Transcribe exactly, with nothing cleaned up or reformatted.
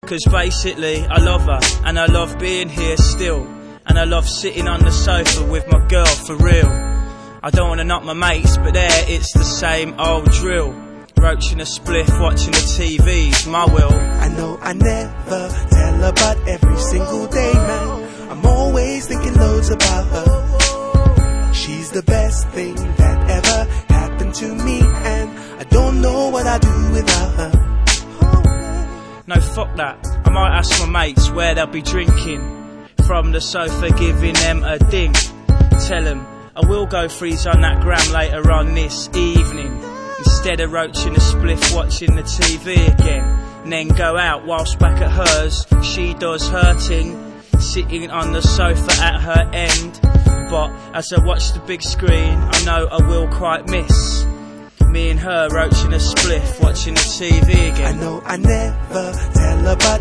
Cause basically I love her, and I love being here still, and I love sitting on the sofa with my girl for real. I don't wanna knock my mates, but there it's the same old drill. Roaching a spliff, watching the T V's my will. I know I never tell her, but every single day, man, I'm always thinking loads about her. She's the best thing that ever happened to me, and I don't know what I'd do without her. No, fuck that, I might ask my mates where they'll be drinking. From the sofa giving them a ding. Tell them I will go freeze on that gram later on this evening, instead of roaching a spliff watching the T V again. And then go out whilst back at hers, she does her thing, sitting on the sofa at her end. But as I watch the big screen, I know I will quite miss me and her roaching a spliff watching the T V again. I know I never tell her, but